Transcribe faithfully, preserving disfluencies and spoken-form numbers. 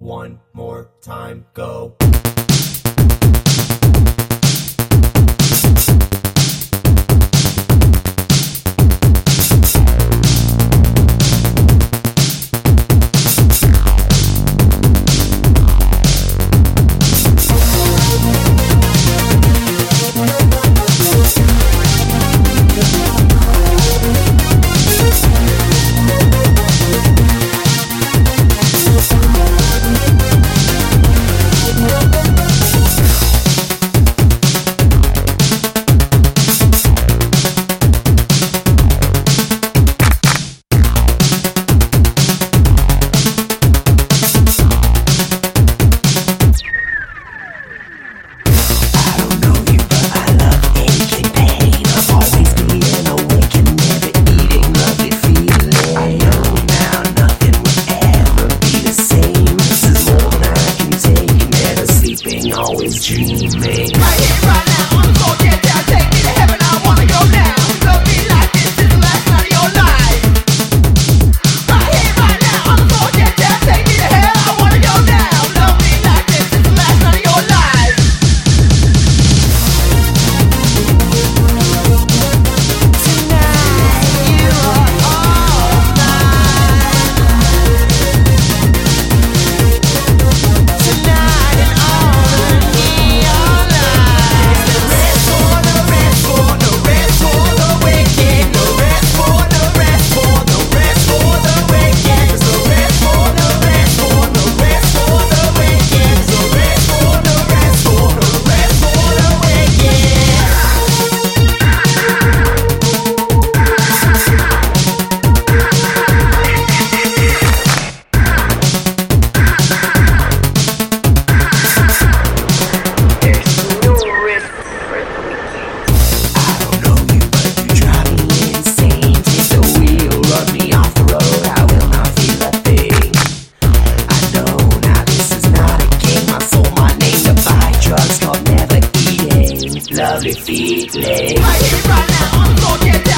One more time, go. Always dreaming. Right here, right now, on the floor, get down, take me to heaven. I wanna go now. Love me like this is the last night of your life. Right here, right now, on the floor, get down, take me to hell. I wanna go now. Love me like this is the last night of your life. Tonight, you are all mine. Tonight and all. Lovely feeling. Right here, right now, on the floor, get down.